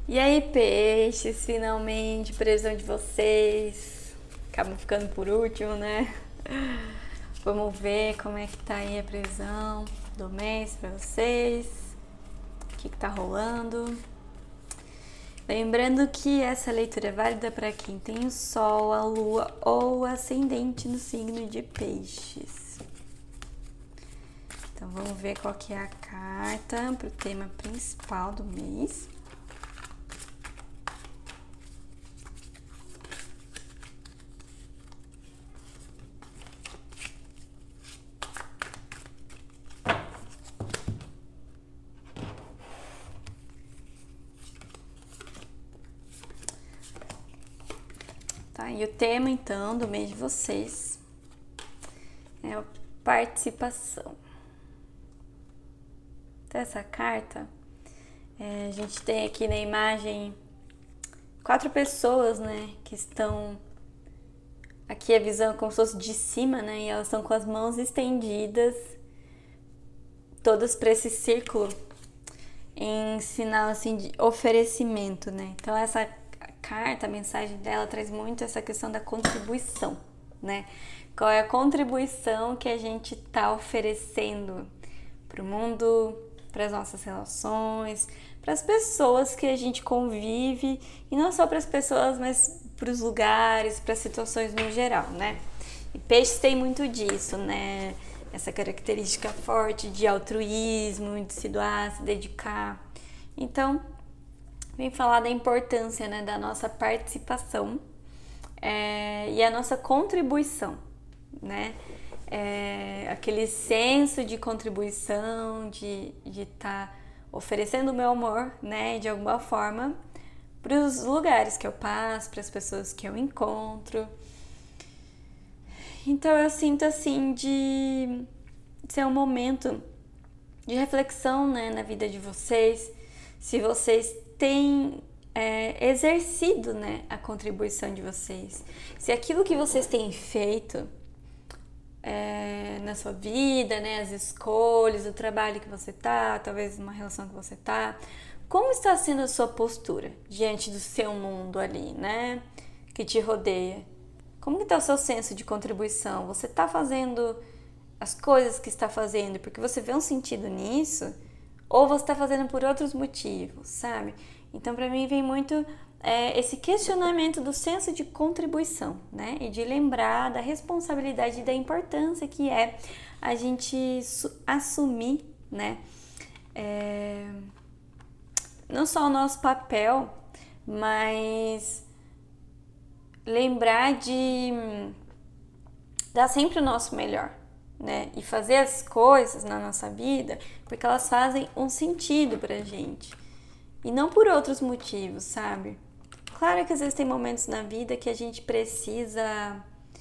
E aí, peixes, finalmente, previsão de vocês. Acabam ficando por último, né? Vamos ver como é que tá aí a previsão do mês pra vocês. O que tá rolando. Lembrando que essa leitura é válida para quem tem o Sol, a Lua ou o Ascendente no signo de Peixes. Então vamos ver qual que é a carta para o tema principal do mês. Tá, e o tema então do mês de vocês é a participação. Então essa carta, a gente tem aqui na imagem 4 pessoas, né, que estão aqui a visão como se fosse de cima, né, e elas estão com as mãos estendidas, todas para esse círculo, em sinal assim de oferecimento, né. Então essa carta, a mensagem dela traz muito essa questão da contribuição, né? Qual é a contribuição que a gente está oferecendo para o mundo, para as nossas relações, para as pessoas que a gente convive, e não só para as pessoas, mas para os lugares, para as situações no geral, né? E peixes tem muito disso, né? Essa característica forte de altruísmo, de se doar, se dedicar. Então, vem falar da importância, né, da nossa participação e a nossa contribuição, né? Aquele senso de contribuição, de estar oferecendo o meu amor, né, de alguma forma, para os lugares que eu passo, para as pessoas que eu encontro. Então eu sinto assim de ser um momento de reflexão, né, na vida de vocês, se vocês têm exercido, né, a contribuição de vocês, se aquilo que vocês têm feito na sua vida, né, as escolhas, o trabalho que você tá, talvez uma relação que você tá, como está sendo a sua postura diante do seu mundo ali, né, que te rodeia? Como que está o seu senso de contribuição? Você está fazendo as coisas que está fazendo porque você vê um sentido nisso? Ou você está fazendo por outros motivos, sabe? Então, para mim, vem muito esse questionamento do senso de contribuição, né? E de lembrar da responsabilidade e da importância que é a gente assumir, né? Não só o nosso papel, mas lembrar de dar sempre o nosso melhor, né? E fazer as coisas na nossa vida porque elas fazem um sentido pra gente e não por outros motivos, sabe? Claro que às vezes tem momentos na vida que a gente precisa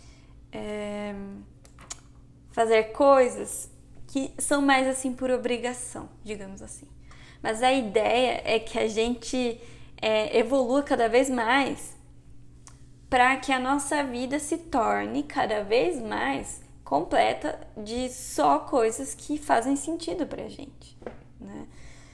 fazer coisas que são mais assim por obrigação, digamos assim. Mas a ideia é que a gente evolua cada vez mais para que a nossa vida se torne cada vez mais completa de só coisas que fazem sentido pra gente, né?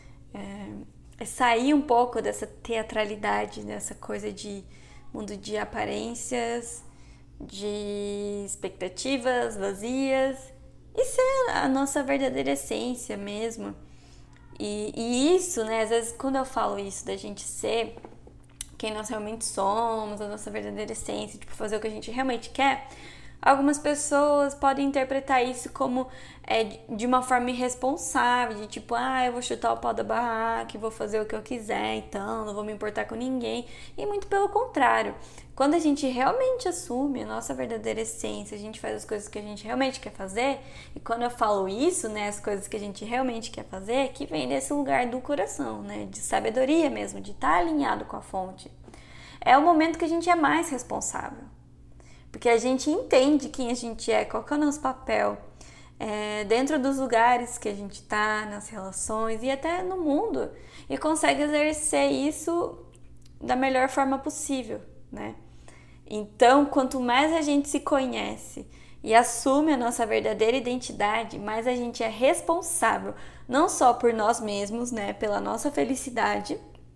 Sair um pouco dessa teatralidade, dessa coisa de mundo de aparências, de expectativas vazias e ser a nossa verdadeira essência mesmo. E isso, né, às vezes quando eu falo isso da gente ser quem nós realmente somos, a nossa verdadeira essência, tipo, fazer o que a gente realmente quer, algumas pessoas podem interpretar isso como de uma forma irresponsável, de tipo, eu vou chutar o pau da barraca, vou fazer o que eu quiser, então não vou me importar com ninguém. E muito pelo contrário, quando a gente realmente assume a nossa verdadeira essência, a gente faz as coisas que a gente realmente quer fazer, e quando eu falo isso, né, as coisas que a gente realmente quer fazer, que vem desse lugar do coração, né, de sabedoria mesmo, de estar alinhado com a fonte. É o momento que a gente é mais responsável. Porque a gente entende quem a gente é, qual que é o nosso papel dentro dos lugares que a gente está, nas relações e até no mundo. E consegue exercer isso da melhor forma possível, né? Então, quanto mais a gente se conhece e assume a nossa verdadeira identidade, mais a gente é responsável, não só por nós mesmos, né? Pela nossa felicidade,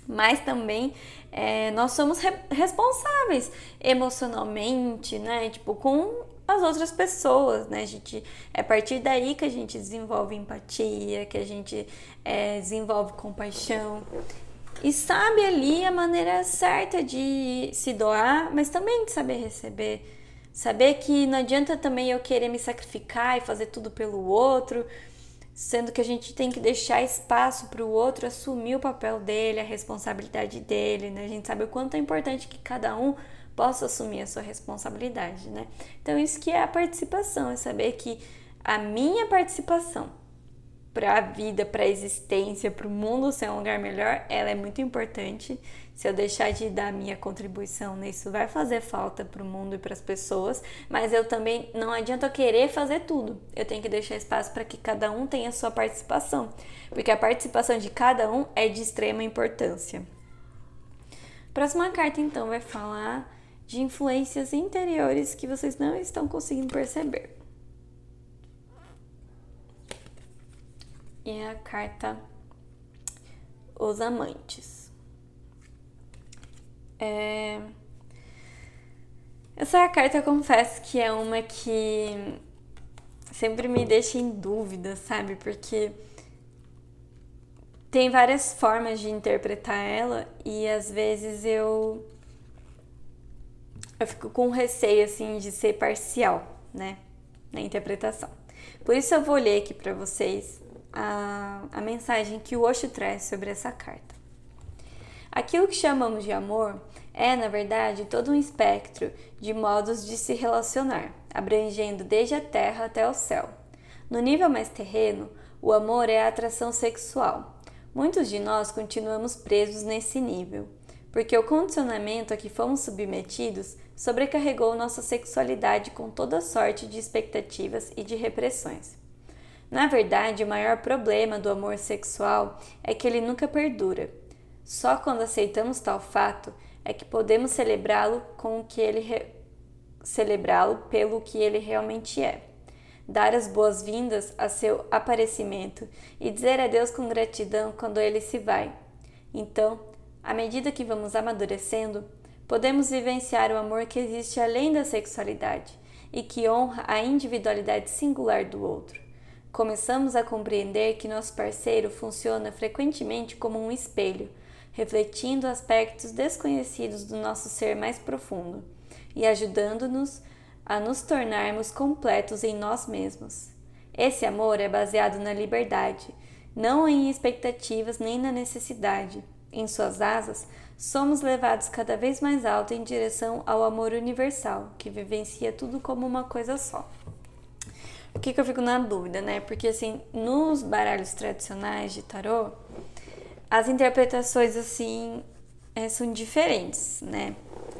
mas também nós somos responsáveis emocionalmente, né? Tipo, com as outras pessoas, né? É a partir daí que a gente desenvolve empatia, que a gente desenvolve compaixão e sabe ali a maneira certa de se doar, mas também de saber receber. Saber que não adianta também eu querer me sacrificar e fazer tudo pelo outro, sendo que a gente tem que deixar espaço para o outro assumir o papel dele, a responsabilidade dele, né? A gente sabe o quanto é importante que cada um possa assumir a sua responsabilidade, né? Então isso que é a participação, é saber que a minha participação para a vida, para a existência, para o mundo ser um lugar melhor, ela é muito importante. Se eu deixar de dar a minha contribuição nisso, vai fazer falta para o mundo e para as pessoas, mas eu também, não adianta eu querer fazer tudo. Eu tenho que deixar espaço para que cada um tenha a sua participação, porque a participação de cada um é de extrema importância. A próxima carta, então, vai falar de influências interiores que vocês não estão conseguindo perceber. E é a carta Os Amantes. Essa carta, eu confesso que é uma que sempre me deixa em dúvida, sabe? Porque tem várias formas de interpretar ela e às vezes eu fico com receio, assim, de ser parcial, né? Na interpretação. Por isso eu vou ler aqui para vocês a mensagem que o Osho traz sobre essa carta. Aquilo que chamamos de amor é, na verdade, todo um espectro de modos de se relacionar, abrangendo desde a terra até o céu. No nível mais terreno, o amor é a atração sexual. Muitos de nós continuamos presos nesse nível, porque o condicionamento a que fomos submetidos sobrecarregou nossa sexualidade com toda sorte de expectativas e de repressões. Na verdade, o maior problema do amor sexual é que ele nunca perdura. Só quando aceitamos tal fato é que podemos celebrá-lo pelo que ele realmente é. Dar as boas-vindas a seu aparecimento e dizer adeus com gratidão quando ele se vai. Então, à medida que vamos amadurecendo, podemos vivenciar o amor que existe além da sexualidade e que honra a individualidade singular do outro. Começamos a compreender que nosso parceiro funciona frequentemente como um espelho, refletindo aspectos desconhecidos do nosso ser mais profundo e ajudando-nos a nos tornarmos completos em nós mesmos. Esse amor é baseado na liberdade, não em expectativas nem na necessidade. Em suas asas, somos levados cada vez mais alto em direção ao amor universal, que vivencia tudo como uma coisa só. Por que eu fico na dúvida, né? Porque, assim, nos baralhos tradicionais de tarô, as interpretações, assim, são diferentes, né?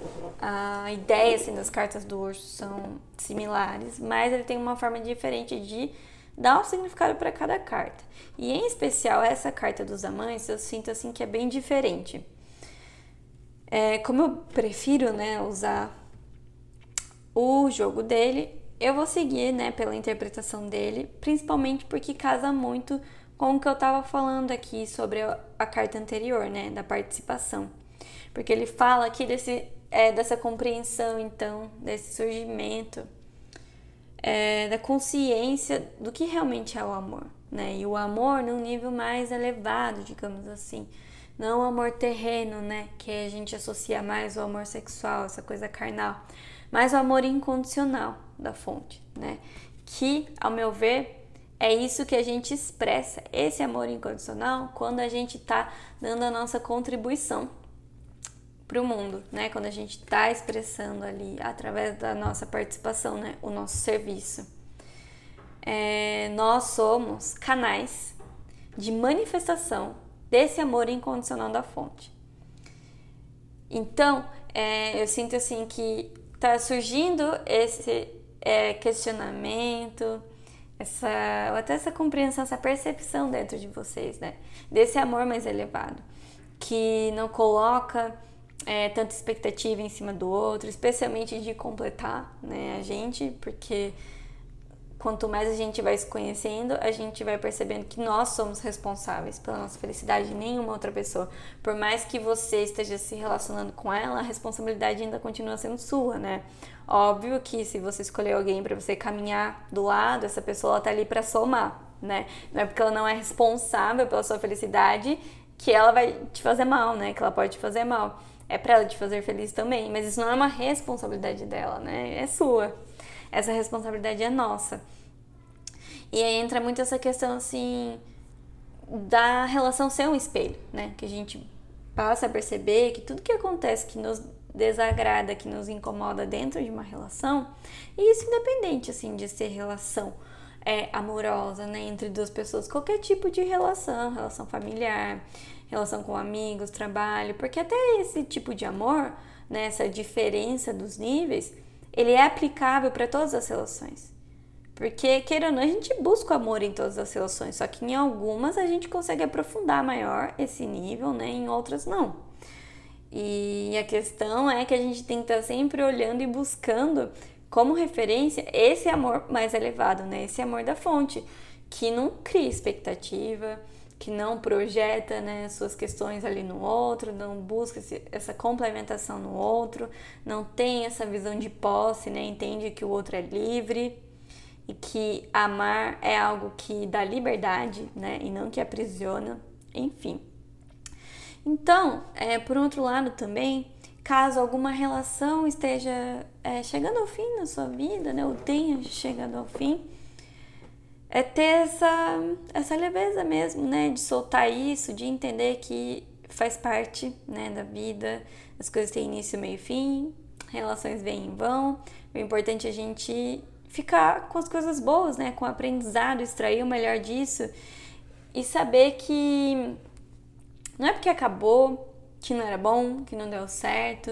A ideia, assim, das cartas do Osho são similares, mas ele tem uma forma diferente de dar um significado para cada carta. E, em especial, essa carta dos amantes, eu sinto, assim, que é bem diferente. Como eu prefiro, né, usar o jogo dele, eu vou seguir, né, pela interpretação dele, principalmente porque casa muito com o que eu estava falando aqui sobre a carta anterior, né, da participação. Porque ele fala aqui dessa compreensão, então, desse surgimento, da consciência do que realmente é o amor, né, e o amor num nível mais elevado, digamos assim. Não o amor terreno, né, que a gente associa mais ao amor sexual, essa coisa carnal, mas o amor incondicional da fonte, né? Que, ao meu ver, é isso que a gente expressa, esse amor incondicional, quando a gente está dando a nossa contribuição para o mundo, né? Quando a gente está expressando ali, através da nossa participação, né? O nosso serviço. Nós somos canais de manifestação desse amor incondicional da fonte. Então, eu sinto assim que está surgindo esse questionamento, até essa compreensão, essa percepção dentro de vocês, né? Desse amor mais elevado, que não coloca tanta expectativa em cima do outro, especialmente de completar, né, a gente, porque quanto mais a gente vai se conhecendo, a gente vai percebendo que nós somos responsáveis pela nossa felicidade, nenhuma outra pessoa. Por mais que você esteja se relacionando com ela, a responsabilidade ainda continua sendo sua, né? Óbvio que se você escolher alguém para você caminhar do lado, essa pessoa tá ali para somar, né? Não é porque ela não é responsável pela sua felicidade que ela vai te fazer mal, né? Que ela pode te fazer mal. É para ela te fazer feliz também, mas isso não é uma responsabilidade dela, né? É sua. Essa responsabilidade é nossa. E aí entra muito essa questão, assim, da relação ser um espelho, né? Que a gente passa a perceber que tudo que acontece que nos desagrada, que nos incomoda dentro de uma relação, e isso independente, assim, de ser relação amorosa, né? Entre duas pessoas, qualquer tipo de relação familiar, relação com amigos, trabalho, porque até esse tipo de amor, né? Essa diferença dos níveis, ele é aplicável para todas as relações. Porque, queira ou não, a gente busca o amor em todas as relações, só que em algumas a gente consegue aprofundar maior esse nível, né? Em outras não. E a questão é que a gente tem que estar sempre olhando e buscando como referência esse amor mais elevado, né? Esse amor da fonte, que não cria expectativa, que não projeta, né, suas questões ali no outro, não busca essa complementação no outro, não tem essa visão de posse, né, entende que o outro é livre e que amar é algo que dá liberdade, né, e não que aprisiona, enfim. Então, por outro lado também, caso alguma relação esteja chegando ao fim na sua vida, né, ou tenha chegado ao fim, é ter essa leveza mesmo, né? De soltar isso, de entender que faz parte, né, da vida. As coisas têm início, meio e fim, relações vêm e vão. O importante é a gente ficar com as coisas boas, né? Com o aprendizado, extrair o melhor disso e saber que não é porque acabou, que não era bom, que não deu certo,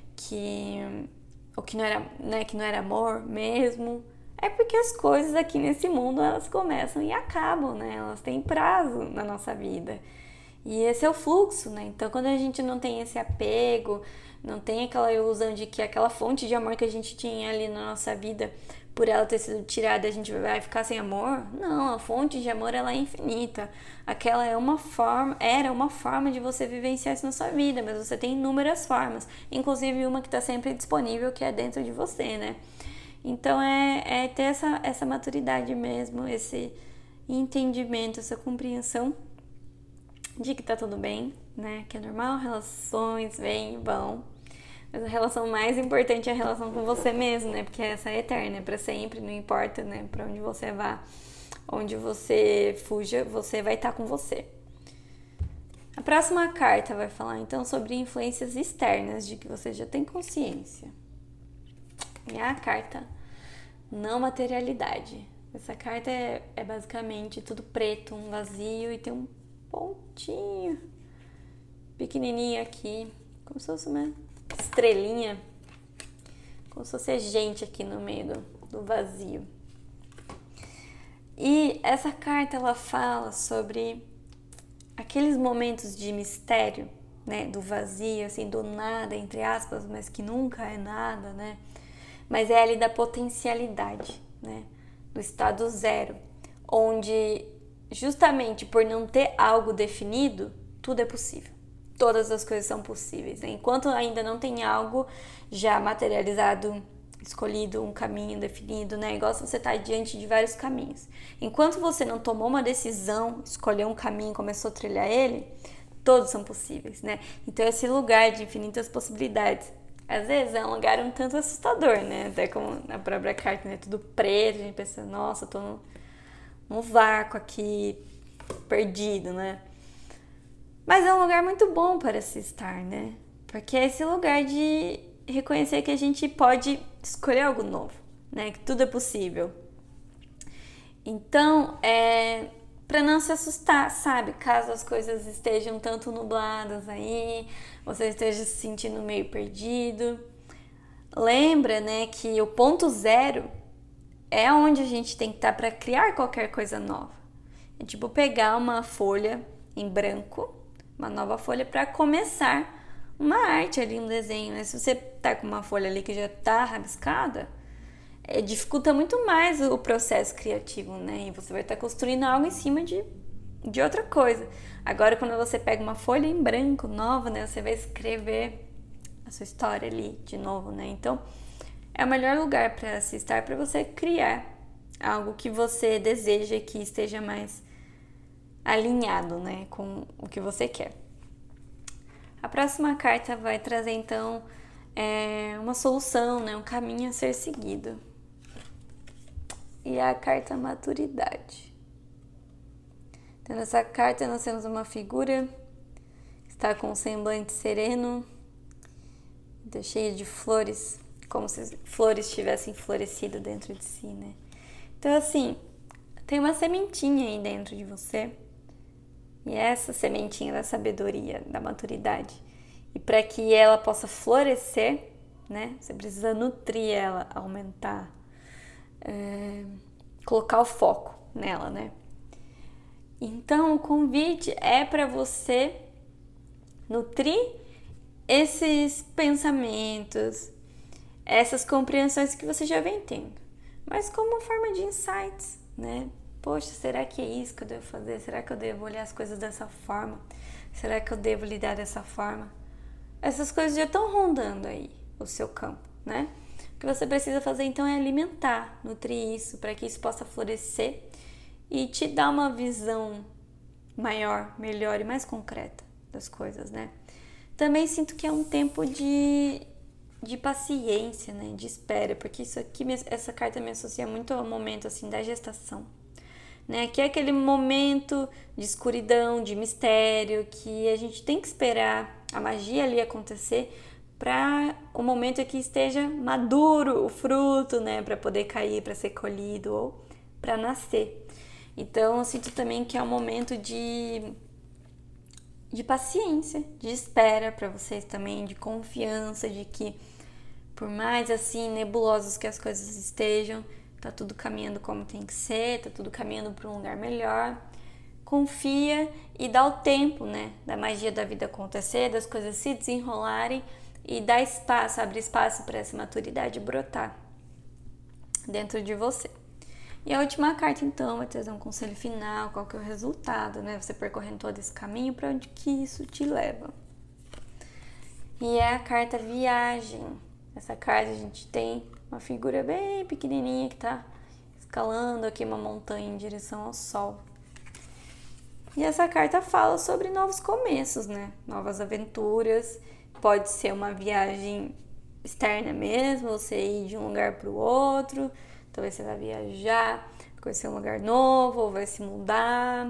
ou que não era, né, que não era amor mesmo. É porque as coisas aqui nesse mundo, elas começam e acabam, né? Elas têm prazo na nossa vida. E esse é o fluxo, né? Então, quando a gente não tem esse apego, não tem aquela ilusão de que aquela fonte de amor que a gente tinha ali na nossa vida, por ela ter sido tirada, a gente vai ficar sem amor? Não, a fonte de amor, ela é infinita. Aquela era uma forma de você vivenciar isso na sua vida, mas você tem inúmeras formas, inclusive uma que está sempre disponível, que é dentro de você, né? Então é ter essa maturidade mesmo, esse entendimento, essa compreensão de que tá tudo bem, né? Que é normal, relações vêm e vão. Mas a relação mais importante é a relação com você mesmo, né? Porque essa é eterna, é pra sempre, não importa, né? Pra onde você vá, onde você fuja, você vai estar com você. A próxima carta vai falar então sobre influências externas de que você já tem consciência. E a carta não materialidade. Essa carta é basicamente tudo preto, um vazio e tem um pontinho pequenininho aqui, como se fosse uma estrelinha, como se fosse gente aqui no meio do vazio. E essa carta ela fala sobre aqueles momentos de mistério, né, do vazio, assim, do nada, entre aspas, mas que nunca é nada, né? Mas é ali da potencialidade, né? Do estado zero, onde justamente por não ter algo definido, tudo é possível. Todas as coisas são possíveis, né? Enquanto ainda não tem algo já materializado, escolhido, um caminho definido, né? Igual se você está diante de vários caminhos. Enquanto você não tomou uma decisão, escolheu um caminho e começou a trilhar ele, todos são possíveis, né? Então esse lugar de infinitas possibilidades, às vezes é um lugar um tanto assustador, né? Até como na própria carta, né? Tudo preto, a gente pensa, nossa, eu tô num vácuo aqui, perdido, né? Mas é um lugar muito bom para se estar, né? Porque é esse lugar de reconhecer que a gente pode escolher algo novo, né? Que tudo é possível. Então, para não se assustar, sabe? Caso as coisas estejam tanto nubladas aí, você esteja se sentindo meio perdido. Lembra, né, que o ponto zero é onde a gente tem que estar para criar qualquer coisa nova. É tipo pegar uma folha em branco, uma nova folha, para começar uma arte ali, um desenho. Né? Se você tá com uma folha ali que já tá rabiscada, dificulta muito mais o processo criativo, né? E você vai estar construindo algo em cima de outra coisa. Agora, quando você pega uma folha em branco nova, né? Você vai escrever a sua história ali de novo, né? Então, é o melhor lugar para se estar, para você criar algo que você deseja que esteja mais alinhado, né? Com o que você quer. A próxima carta vai trazer, então, uma solução, né? Um caminho a ser seguido. E é a carta maturidade. Então, nessa carta nós temos uma figura que está com um semblante sereno, cheia de flores, como se flores tivessem florescido dentro de si, né? Então, assim, tem uma sementinha aí dentro de você, e essa sementinha da sabedoria, da maturidade. E para que ela possa florescer, né? Você precisa nutrir ela, aumentar, colocar o foco nela, né? Então, o convite é para você nutrir esses pensamentos, essas compreensões que você já vem tendo, mas como uma forma de insights, né? Poxa, será que é isso que eu devo fazer? Será que eu devo olhar as coisas dessa forma? Será que eu devo lidar dessa forma? Essas coisas já estão rondando aí o seu campo, né? O que você precisa fazer então é alimentar, nutrir isso, para que isso possa florescer e te dar uma visão maior, melhor e mais concreta das coisas, né? Também sinto que é um tempo de paciência, né? De espera, porque isso aqui, essa carta me associa muito ao momento assim da gestação, né? Que é aquele momento de escuridão, de mistério, que a gente tem que esperar a magia ali acontecer para o momento em que esteja maduro o fruto, né? Para poder cair, para ser colhido ou para nascer. Então, eu sinto também que é um momento de paciência, de espera para vocês também, de confiança, de que por mais assim nebulosos que as coisas estejam, tá tudo caminhando como tem que ser, tá tudo caminhando para um lugar melhor. Confia e dá o tempo, né, da magia da vida acontecer, das coisas se desenrolarem e dá espaço, abre espaço para essa maturidade brotar dentro de você. E a última carta, então, vai trazer um conselho final, qual que é o resultado, né? Você percorrendo todo esse caminho, para onde que isso te leva. E é a carta viagem. Essa carta a gente tem uma figura bem pequenininha que tá escalando aqui uma montanha em direção ao sol. E essa carta fala sobre novos começos, né? Novas aventuras. Pode ser uma viagem externa mesmo, você ir de um lugar para o outro. Talvez você vai viajar, conhecer um lugar novo, ou vai se mudar.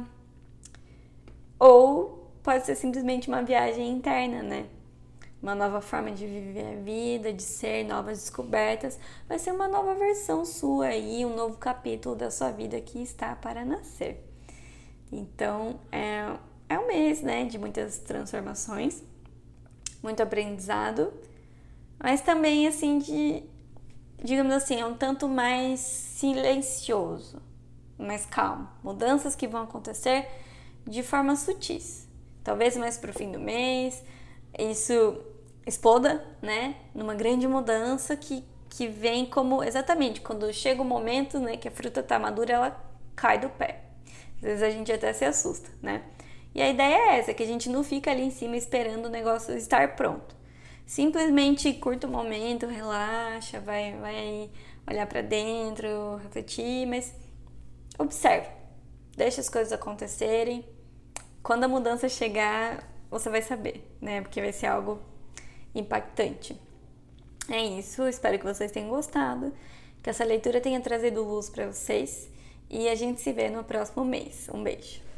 Ou pode ser simplesmente uma viagem interna, né? Uma nova forma de viver a vida, de ser, novas descobertas. Vai ser uma nova versão sua aí, um novo capítulo da sua vida que está para nascer. Então, é um mês, né, de muitas transformações, muito aprendizado, mas também, assim, digamos assim, é um tanto mais silencioso, mais calmo. Mudanças que vão acontecer de forma sutis. Talvez mais pro fim do mês, isso exploda, né? Numa grande mudança que vem como exatamente quando chega o momento, né, que a fruta tá madura, ela cai do pé. Às vezes a gente até se assusta, né? E a ideia é essa, que a gente não fica ali em cima esperando o negócio estar pronto. Simplesmente curta o momento, relaxa, vai olhar pra dentro, refletir, mas observe, deixa as coisas acontecerem. Quando a mudança chegar, você vai saber, né? Porque vai ser algo impactante. É isso, espero que vocês tenham gostado, que essa leitura tenha trazido luz para vocês e a gente se vê no próximo mês. Um beijo!